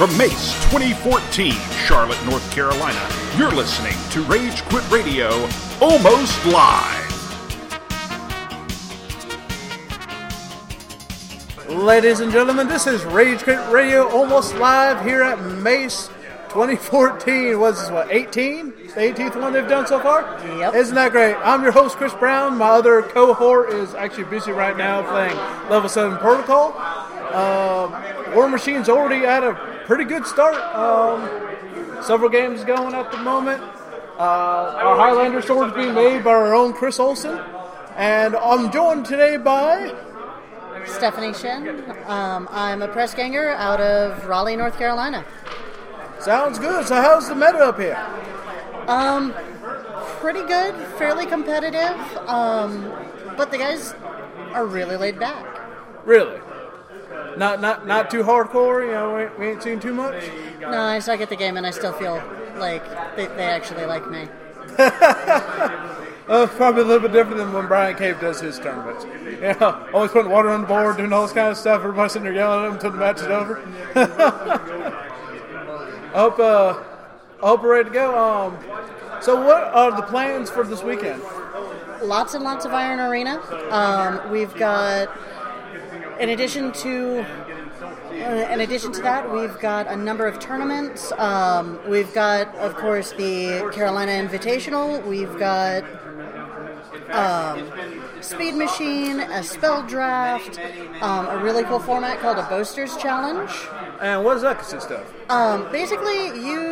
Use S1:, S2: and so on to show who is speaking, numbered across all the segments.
S1: From Mace 2014, Charlotte, North Carolina, you're listening to Rage Quit Radio, almost live.
S2: Ladies and gentlemen, this is Rage Quit Radio, almost live here at Mace 2014. What's this, 18? The 18th one they've done so far?
S3: Yep.
S2: Isn't that great? I'm your host, Chris Brown. My other cohort is actually busy right now playing Level 7 Protocol. War Machine's already at a pretty good start. Several games going at the moment. Our Highlander sword is being made by our own Chris Olson. And I'm joined today by
S3: Stephanie Shen. I'm a press ganger out of Raleigh, North Carolina.
S2: Sounds good. So how's the meta up here?
S3: Pretty good, fairly competitive, but the guys are really laid back.
S2: Really? Not too hardcore? You know, we ain't seen too much?
S3: No, I suck at the game and I still feel like they actually like me.
S2: Probably a little bit different than when Brian Cave does his tournaments. Yeah, always putting water on the board, doing all this kind of stuff. Everybody sitting there yelling at him until the match is over. I hope we're ready to go. So what are the plans for this weekend?
S3: Lots and lots of Iron Arena. We've got, in addition to that, we've got a number of tournaments. We've got, of course, the Carolina Invitational. We've got Speed Machine, a spell draft, a really cool format called a Boasters Challenge.
S2: And what does that consist of?
S3: Basically,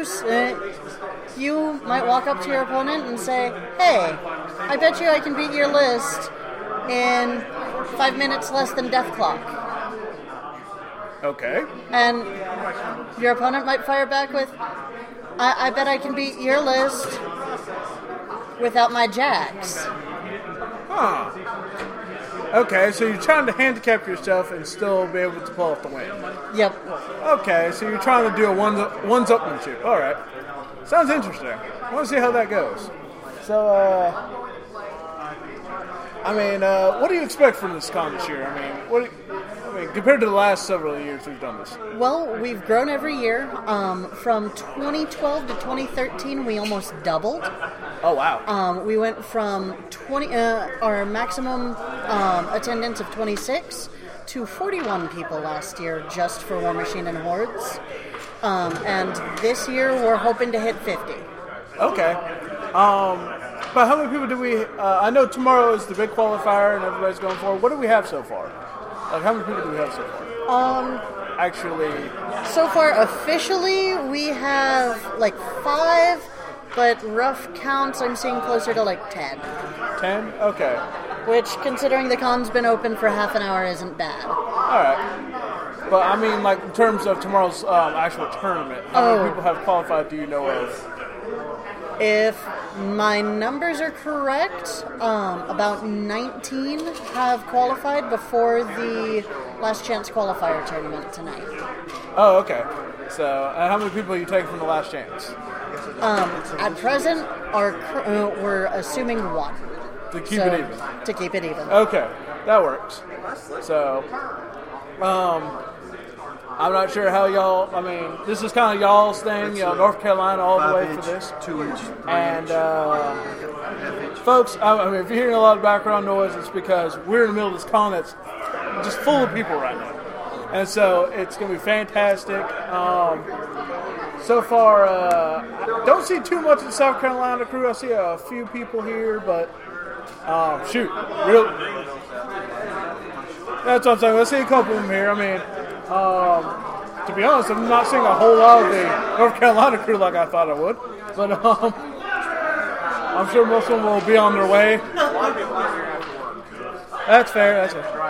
S3: you might walk up to your opponent and say, "Hey, I bet you I can beat your list in 5 minutes less than Death Clock."
S2: Okay.
S3: And your opponent might fire back with, I bet I can beat your list without my jacks.
S2: Huh. Okay, so you're trying to handicap yourself and still be able to pull off the win.
S3: Yep.
S2: Okay, so you're trying to do a one-upmanship. All right. Sounds interesting. I want to see how that goes. So, what do you expect from this con this year? Compared to the last several years we've done this.
S3: Well, we've grown every year. From 2012 to 2013, we almost doubled.
S2: Oh, wow.
S3: We went from our maximum attendance of 26 to 41 people last year just for War Machine and Hordes. And this year we're hoping to hit 50.
S2: Okay. But how many people do we... I know tomorrow is the big qualifier and everybody's going forward. What do we have so far? Like, how many people do we have so far? Actually...
S3: So far, officially, we have, 5... But rough counts, I'm seeing closer to 10.
S2: 10? Okay.
S3: Which, considering the con's been open for half an hour, isn't bad.
S2: Alright. But, in terms of tomorrow's actual tournament, how many people have qualified do you know of?
S3: If my numbers are correct, about 19 have qualified before the Last Chance qualifier tournament tonight.
S2: Oh, okay. So, how many people are you taking from the Last Chance?
S3: At present, we're assuming one.
S2: To keep it even?
S3: To keep it even.
S2: Okay, that works. So, I'm not sure how y'all, this is kind of y'all's thing, North Carolina all the way for this.
S4: 2-inch.
S2: And, folks, if you're hearing a lot of background noise, it's because we're in the middle of this con that's just full of people right now. And so, it's going to be fantastic. So far, I don't see too much of the South Carolina crew. I see a few people here, but that's what I'm saying. I see a couple of them here. To be honest, I'm not seeing a whole lot of the North Carolina crew like I thought I would. But I'm sure most of them will be on their way. That's fair.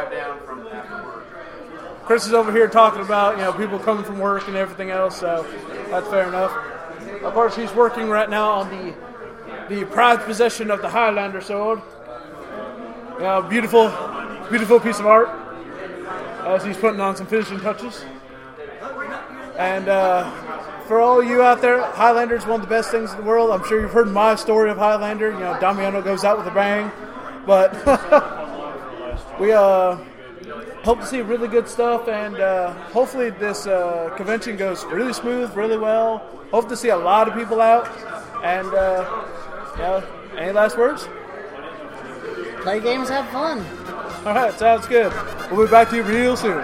S2: Chris is over here talking about, people coming from work and everything else, so that's fair enough. Of course, he's working right now on the prized possession of the Highlander sword. Beautiful piece of art as he's putting on some finishing touches. And for all you out there, Highlander is one of the best things in the world. I'm sure you've heard my story of Highlander. Damiano goes out with a bang. But hope to see really good stuff, and hopefully this convention goes really smooth, really well. Hope to see a lot of people out. And any last words?
S3: Play games, have fun.
S2: All right, sounds good. We'll be back to you real soon.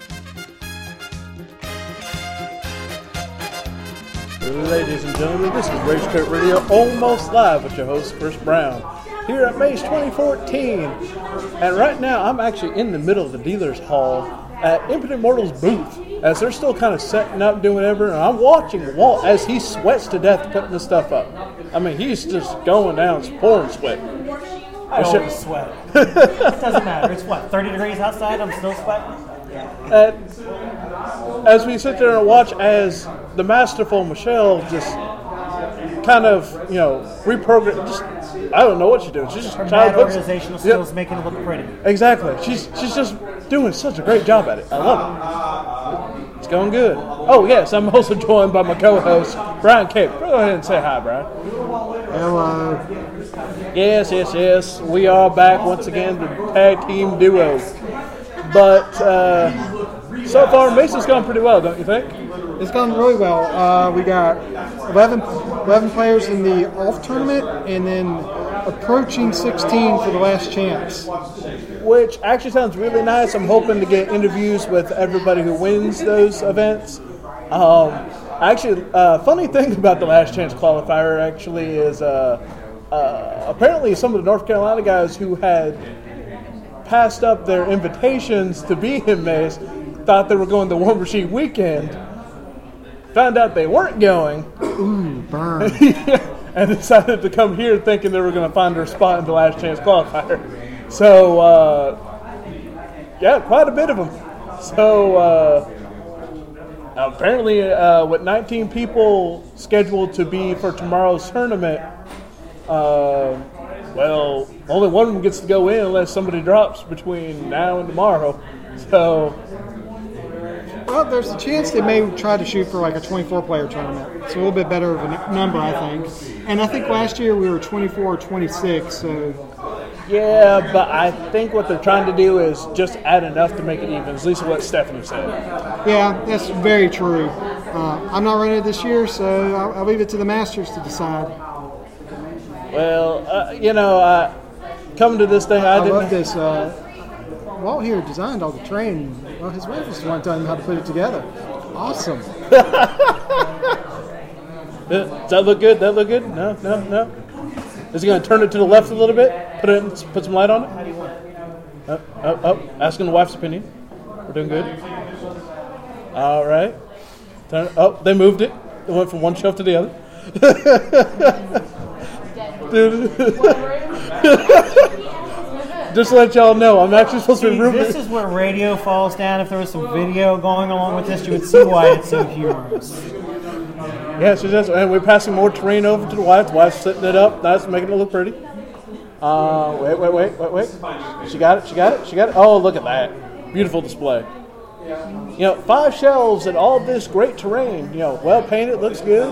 S2: Ladies and gentlemen, this is Rage Quit Radio, almost live with your host, Chris Brown, here at Maze 2014. And right now, I'm actually in the middle of the dealer's hall at Impotent Mortal's booth, as they're still kind of setting up, doing whatever, and I'm watching Walt as he sweats to death putting this stuff up. I mean, he's just going down, pouring sweat.
S4: I always sweat. It doesn't matter. It's what, 30 degrees outside? I'm still sweating?
S2: As we sit there and watch as the masterful Michelle just kind of, reprogram. I don't know what she's doing. She's just
S4: Her mad organizational skills making it look pretty.
S2: Exactly. She's just doing such a great job at it. I love it. It's going good. Oh yes, I'm also joined by my co-host Brian Cape. Go ahead and say hi, Brian.
S5: Hello.
S2: Yes. We are back once again, the tag team duo. But so far, Mason's gone pretty well, don't you think?
S5: It's gone really well. We got 11 players in the off tournament, and then approaching 16 for the last chance.
S2: Which actually sounds really nice. I'm hoping to get interviews with everybody who wins those events. Funny thing about the last chance qualifier actually is apparently some of the North Carolina guys who had passed up their invitations to be in Maze thought they were going to War Machine Weekend, found out they weren't going.
S5: Ooh, burn.
S2: And decided to come here thinking they were going to find their spot in the last chance qualifier. So, quite a bit of them. So, apparently, with 19 people scheduled to be for tomorrow's tournament, only one of them gets to go in unless somebody drops between now and tomorrow. So,
S5: well, there's a chance they may try to shoot for like a 24-player tournament. It's a little bit better of a number, I think. And I think last year we were 24 or 26, so...
S2: Yeah, but I think what they're trying to do is just add enough to make it even, at least what Stephanie said.
S5: Yeah, that's very true. I'm not running it this year, so I'll leave it to the Masters to decide.
S2: Well, coming to this thing, I
S5: love this. Walt here designed all the terrain. Well, his wife was the one telling him how to put it together. Awesome.
S2: Does that look good? No. Is he going to turn it to the left a little bit? Put some light on it?
S4: How do you want it?
S2: Asking the wife's opinion. We're doing good. All right. They moved it. It went from one shelf to the other. Just to let y'all know, I'm actually supposed to be rooming.
S4: This is where radio falls down. If there was some video going along with this, you would see why it's so humorous.
S2: Yes, and we're passing more terrain over to the wife. The wife's setting it up, nice, making it look pretty. Wait. She got it. Oh, look at that. Beautiful display. 5 shelves and all this great terrain. Well painted, looks good.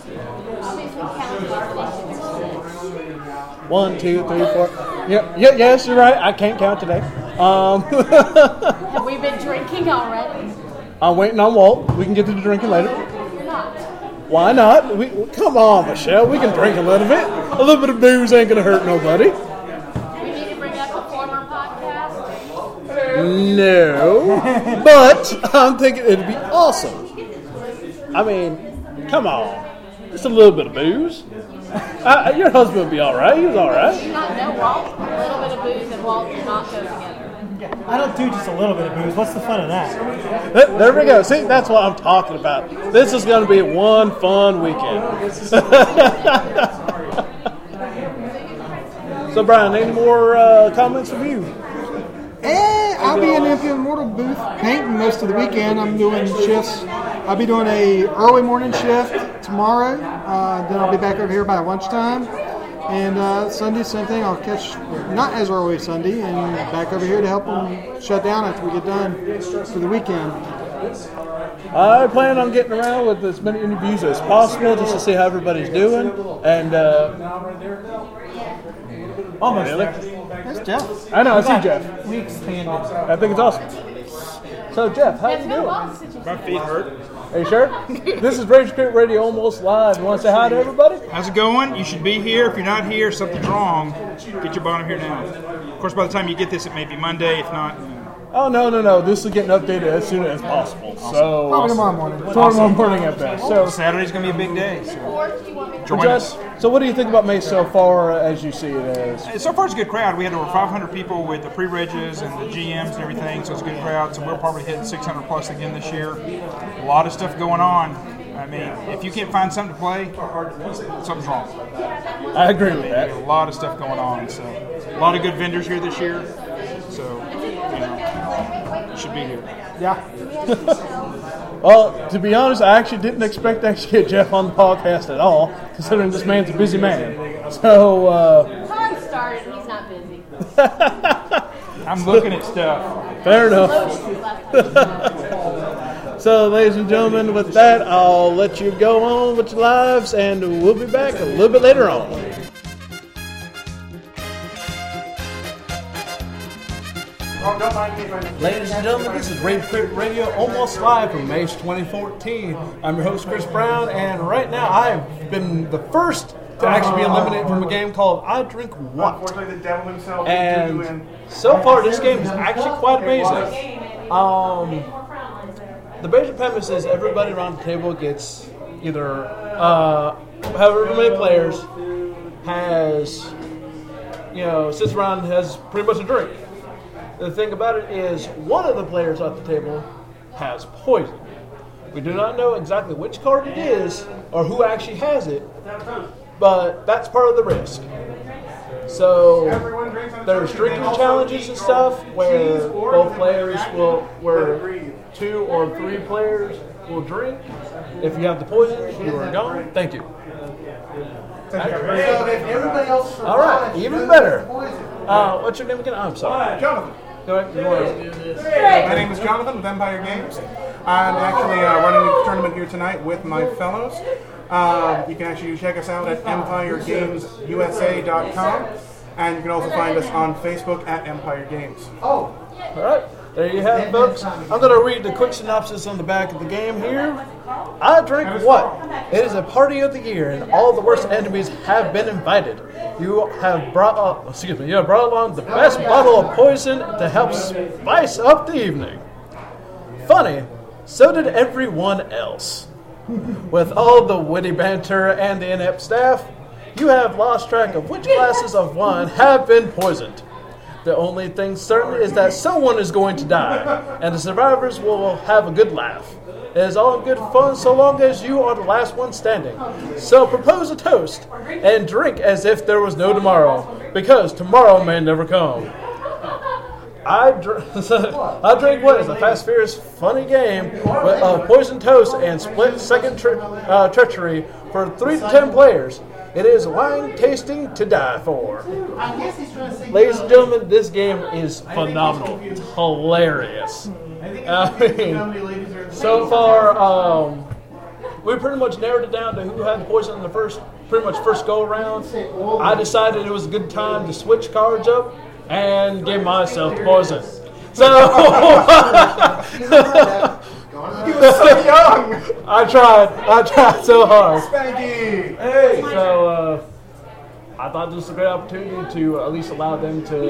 S2: 1, 2, 3, 4. Yes, you're right. I can't count today.
S6: Have we been drinking already?
S2: I'm waiting on Walt. We can get to the drinking later. Why not? Come on, Michelle. We can drink a little bit. A little bit of booze ain't going to hurt nobody.
S6: We need to bring up a former podcast.
S2: No. But I'm thinking it'd be awesome. I mean, come on. Just a little bit of booze. Your husband would be all right. He was all right.
S6: Do you not know Walt? A little bit of booze and Walt do not go together.
S4: I don't do just a little bit of booze. What's the fun of that?
S2: There we go. See, that's what I'm talking about. This is going to be one fun weekend. So, Brian, any more comments from you?
S5: I'll be in the Impotent Mortal booth painting most of the weekend. I'm doing shifts. I'll be doing a early morning shift tomorrow. Then I'll be back over here by lunchtime. And Sunday, same thing. I'll catch not as early Sunday and back over here to help them shut down after we get done for the weekend.
S2: I plan on getting around with as many interviews as possible just to see how everybody's doing. And
S4: Almost
S2: Really?
S4: there.
S5: That's Jeff.
S2: I know, I see Jeff.
S4: We expanded.
S2: I think it's awesome. So, Jeff, how
S6: It's
S2: you
S6: been a
S2: doing?
S6: while since you
S7: My feet hurt.
S2: Are you sure? This is Rage Quit Radio Almost Live. You want to say hi to everybody?
S7: How's it going? You should be here. If you're not here, something's wrong. Get your bottom here now. Of course, by the time you get this, it may be Monday. If not,
S2: Oh, no. This is getting updated as soon as possible. So,
S5: Probably tomorrow morning.
S2: tomorrow morning at best. So,
S7: Saturday's going to be a big day. So
S6: Or do you want me to
S7: join
S2: Jess,
S7: us.
S2: so what do you think about Mace so far as you see it as?
S7: So far, it's a good crowd. We had over 500 people with the pre-regs and the GMs and everything, so it's a good crowd. So we're probably hitting 600 plus again this year. A lot of stuff going on. I mean, if you can't find something to play, something's wrong.
S2: I agree with that.
S7: A lot of stuff going on. So a lot of good vendors here this year. So, you should be here.
S5: Yeah.
S2: Well, to be honest, I actually didn't expect to actually get Jeff on the podcast at all, considering this man's a busy man. So,
S6: Time started and he's not busy.
S7: I'm looking at stuff.
S2: fair enough.
S6: Lotions left.
S2: So, ladies and gentlemen, with that, I'll let you go on with your lives, and we'll be back a little bit later on. Ladies and gentlemen, this is Rage Quit Radio, almost live from May 2014. I'm your host, Chris Brown, and right now I've been the first to actually be eliminated from a game called I Drink What.
S8: Unfortunately, the devil himself
S2: And so far, this game is actually quite amazing. The basic premise is everybody around the table gets either however many players has, sits around and has pretty much a drink. The thing about it is one of the players at the table has poison. We do not know exactly which card it is or who actually has it, but that's part of the risk. So there's drinking challenges and stuff where both players where 2 or 3 players will drink. If you have the poison, you are gone. Thank you.
S8: So if everybody else survives,
S2: All right, even better. What's your name again? I'm sorry.
S8: Jonathan.
S2: Go ahead.
S8: My name is Jonathan with Empire Games. I'm actually running the tournament here tonight with my fellows. You can actually check us out at EmpireGamesUSA.com, and you can also find us on Facebook at Empire Games.
S2: All right, there you have it, folks. I'm going to read the quick synopsis on the back of the game here. I Drink What? It is a party of the year, and all the worst enemies have been invited. You have brought along the best bottle of poison to help spice up the evening. Funny, so did everyone else. With all the witty banter and the inept staff, you have lost track of which glasses of wine have been poisoned. The only thing certain is that someone is going to die, and the survivors will have a good laugh. It is all good fun so long as you are the last one standing. So propose a toast and drink as if there was no tomorrow, because tomorrow may never come. I Drink What is a fast, furious, funny game of poison toast and split-second treachery for 3 to 10 players. It is wine tasting to die for. Ladies and gentlemen, this game is phenomenal. It's hilarious. I mean, so far, we pretty much narrowed it down to who had the poison in the first go around. I decided it was a good time to switch cards up and give myself the poison. So
S8: You were so young!
S2: I tried so hard.
S8: Spanky!
S2: Hey, so I thought this was a great opportunity to at least allow them to,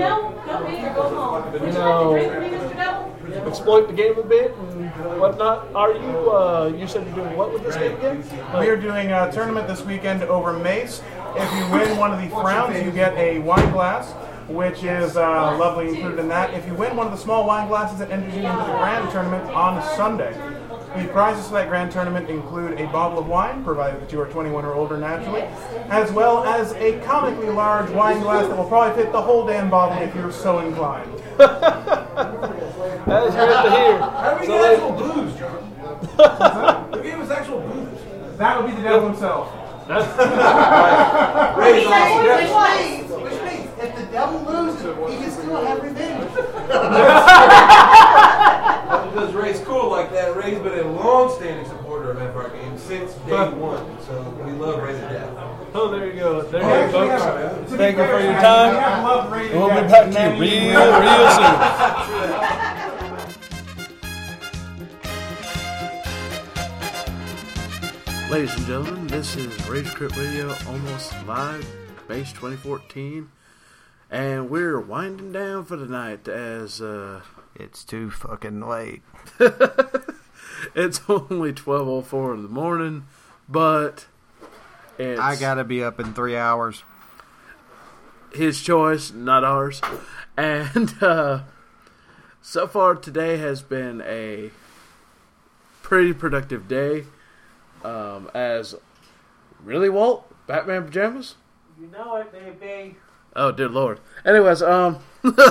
S2: exploit the game a bit and whatnot. Are you? You said you're doing what with this game again?
S8: We are doing a tournament this weekend over Mace. If you win one of the rounds, you get a wine glass, which is lovely included in that. If you win one of the small wine glasses, it enters you into the grand tournament on Sunday. The prizes for that grand tournament include a bottle of wine, provided that you are 21 or older naturally, as well as a comically large wine glass that will probably fit the whole damn bottle if you're so inclined.
S2: That is great to hear.
S9: How do we
S2: So
S9: get
S2: they-
S9: actual booze, John? The game is actual booze.
S8: That would be the devil himself.
S9: Raise all
S5: Which means if the devil loses, he can still have revenge.
S9: Because Ray's cool like that. Ray's been a long-standing supporter of Empire Games since day one. So we love Ray to death.
S2: Oh, there you go. There
S8: We
S2: you
S8: actually
S2: go,
S8: have-
S2: folks.
S8: to be
S2: Thank you
S8: fair,
S2: for your
S8: we
S2: time.
S8: have you soon.
S2: Ladies and gentlemen, this is Rage Quit Radio Almost Live, base 2014, and we're winding down for the night as
S10: it's too fucking late.
S2: It's only 12:04 in the morning, but
S10: I gotta be up in 3 hours.
S2: His choice, not ours. And so far today has been a pretty productive day. As really, Walt? Batman pajamas?
S4: You know it, baby.
S2: Oh, dear Lord. Anyways,
S4: Batman's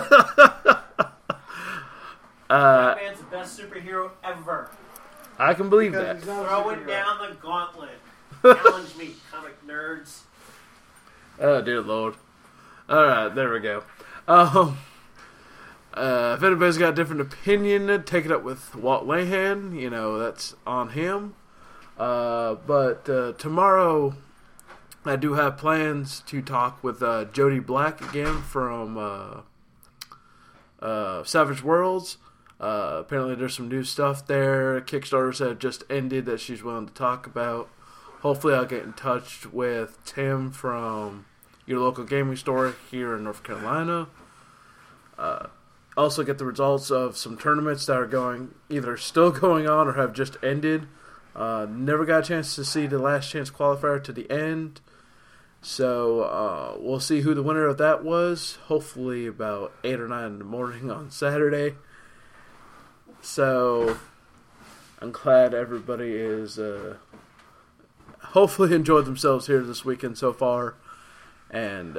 S4: the best superhero ever.
S2: I can believe that.
S4: Throwing down the gauntlet. Challenge me, comic nerds.
S2: Oh, dear Lord. Alright, there we go. If anybody's got a different opinion, take it up with Walt Lehan. You know, that's on him. But tomorrow I do have plans to talk with Jody Black again from Savage Worlds. Apparently there's some new stuff there. Kickstarters have just ended that she's willing to talk about. Hopefully I'll get in touch with Tim from your local gaming store here in North Carolina. Also get the results of some tournaments that are either still going on or have just ended. Never got a chance to see the last chance qualifier to the end. So we'll see who the winner of that was. Hopefully about 8 or 9 in the morning on Saturday. So I'm glad everybody is hopefully enjoyed themselves here this weekend so far. And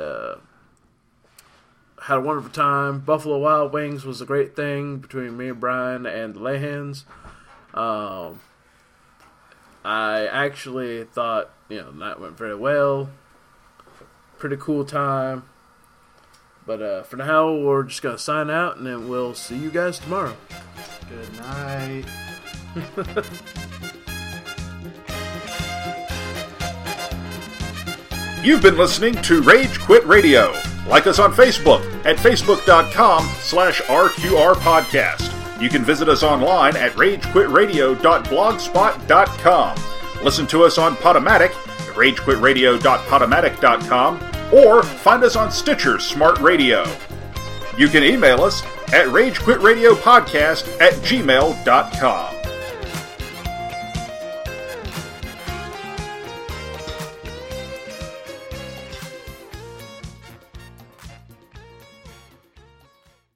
S2: had a wonderful time. Buffalo Wild Wings was a great thing between me and Brian and the Lehans. I actually thought, that went very well. Pretty cool time. But for now, we're just going to sign out, and then we'll see you guys tomorrow.
S10: Good night.
S1: You've been listening to Rage Quit Radio. Like us on Facebook at facebook.com/RQR Podcast. You can visit us online at ragequitradio.blogspot.com. Listen to us on Podomatic at ragequitradio.podomatic.com or find us on Stitcher Smart Radio. You can email us at ragequitradiopodcast@gmail.com.